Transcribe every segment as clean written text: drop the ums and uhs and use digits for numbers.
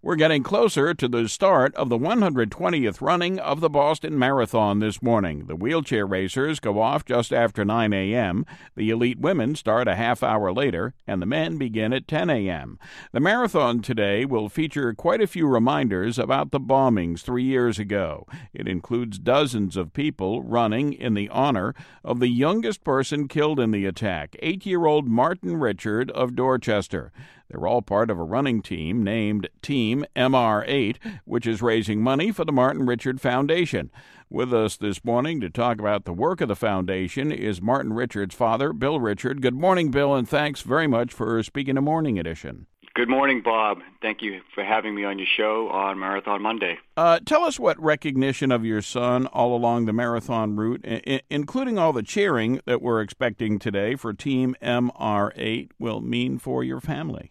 We're getting closer to the start of the 120th running of the Boston Marathon this morning. The wheelchair racers go off just after 9 a.m. The elite women start a half hour later, and the men begin at 10 a.m. The marathon today will feature quite a few reminders about the bombings 3 years ago. It includes dozens of people running in the honor of the youngest person killed in the attack, 8-year-old Martin Richard of Dorchester. They're all part of a running team named Team MR8, which is raising money for the Martin Richard Foundation. With us this morning to talk about the work of the foundation is Martin Richard's father, Bill Richard. Good morning, Bill, and thanks very much for speaking to Morning Edition. Good morning, Bob. Thank you for having me on your show on Marathon Monday. Tell us what recognition of your son all along the marathon route, including all the cheering that we're expecting today for Team MR8, will mean for your family.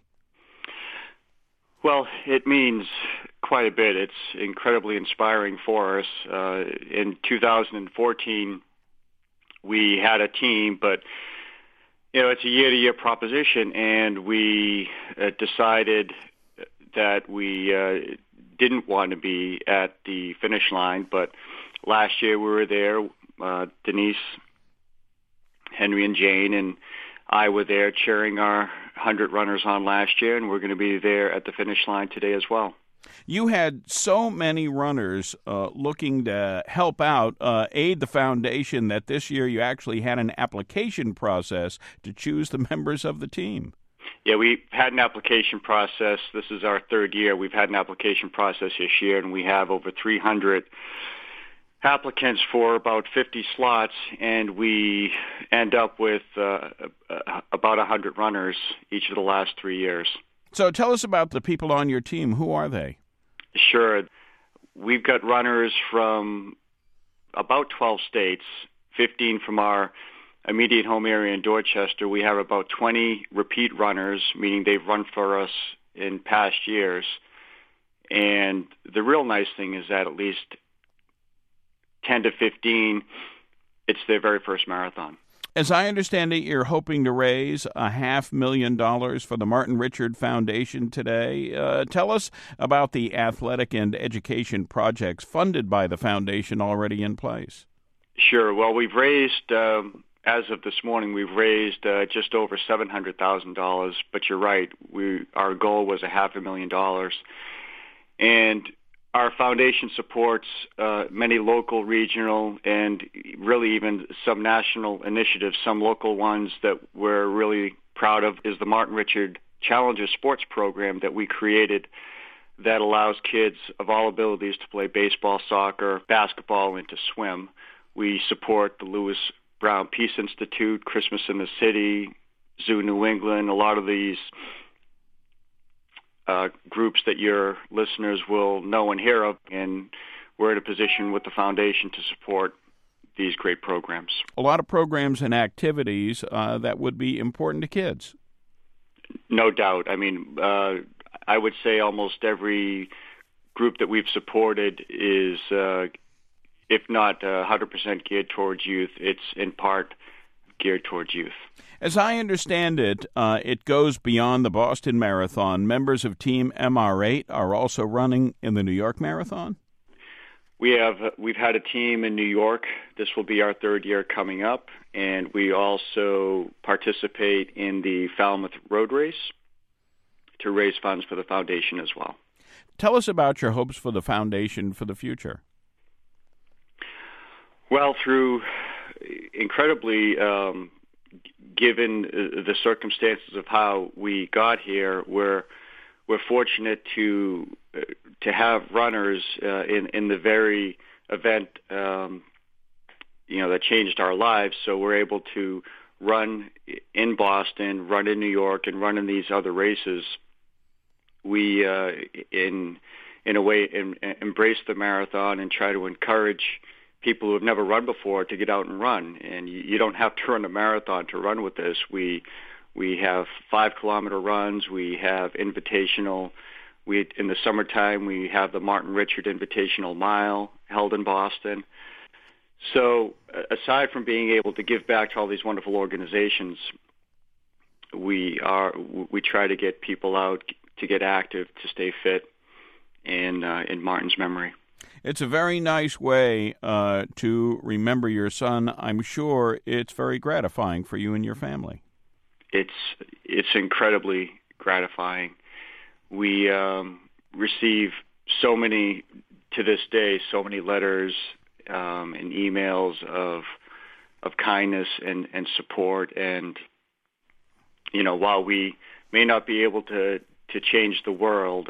Well, it means quite a bit. It's incredibly inspiring for us. In 2014, we had a team, but it's a year-to-year proposition, and we decided that we didn't want to be at the finish line. But last year we were there. Denise, Henry, and Jane, and I were there cheering our 100 runners on last year, and we're going to be there at the finish line today as well. You had so many runners looking to help out, aid the foundation, that this year you actually had an application process to choose the members of the team. Yeah, we had an application process. This is our third year. We've had an application process this year, and we have over 300 applicants for about 50 slots, and we end up with about 100 runners each of the last 3 years. So tell us about the people on your team. Who are they? Sure. We've got runners from about 12 states, 15 from our immediate home area in Dorchester. We have about 20 repeat runners, meaning they've run for us in past years. And the real nice thing is that at least 10 to 15, it's their very first marathon. As I understand it, you're hoping to raise $500,000 for the Martin Richard Foundation today. Tell us about the athletic and education projects funded by the foundation already in place. Sure. Well, we've raised, as of this morning, we've raised just over $700,000. But you're right, our goal was $500,000. And our foundation supports many local, regional, and really even some national initiatives. Some local ones that we're really proud of is the Martin Richard Challenger Sports Program that we created that allows kids of all abilities to play baseball, soccer, basketball, and to swim. We support the Lewis Brown Peace Institute, Christmas in the City, Zoo New England, a lot of these groups that your listeners will know and hear of, and we're in a position with the foundation to support these great programs. A lot of programs and activities that would be important to kids. No doubt. I mean, I would say almost every group that we've supported is, if not 100% geared towards youth, it's in part geared towards youth. As I understand it, it goes beyond the Boston Marathon. Members of Team MR8 are also running in the New York Marathon? We've had a team in New York. This will be our third year coming up, and we also participate in the Falmouth Road Race to raise funds for the foundation as well. Tell us about your hopes for the foundation for the future. Well, through incredibly, given the circumstances of how we got here, we're fortunate to have runners in the very event that changed our lives. So we're able to run in Boston, run in New York, and run in these other races. We in a way embrace the marathon and try to encourage people who have never run before to get out and run. And you don't have to run a marathon to run with this. We have 5-kilometer runs. We have invitational. In the summertime, we have the Martin Richard Invitational Mile held in Boston. So aside from being able to give back to all these wonderful organizations, we try to get people out to get active, to stay fit, in Martin's memory. It's a very nice way to remember your son. I'm sure it's very gratifying for you and your family. It's incredibly gratifying. We receive so many, to this day, so many letters and emails of kindness and support. And while we may not be able to change the world,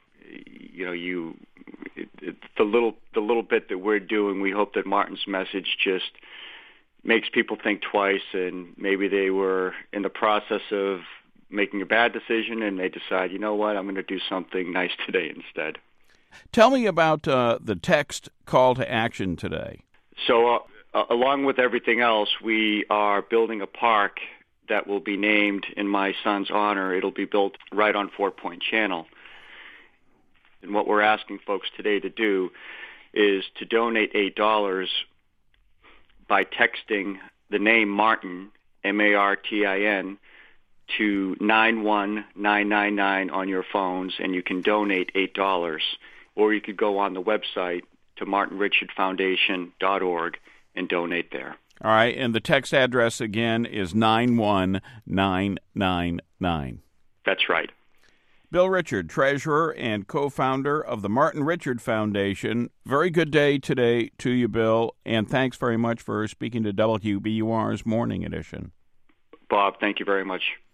the little bit that we're doing, we hope that Martin's message just makes people think twice, and maybe they were in the process of making a bad decision and they decide, you know what, I'm going to do something nice today instead. Tell me about the text call to action today. So along with everything else, we are building a park that will be named in my son's honor. It'll be built right on Fort Point Channel. And what we're asking folks today to do is to donate $8 by texting the name Martin, Martin, to 91999 on your phones, and you can donate $8. Or you could go on the website to martinrichardfoundation.org and donate there. All right, and the text address again is 91999. That's right. Bill Richard, treasurer and co-founder of the Martin Richard Foundation. Very good day today to you, Bill, and thanks very much for speaking to WBUR's Morning Edition. Bob, thank you very much.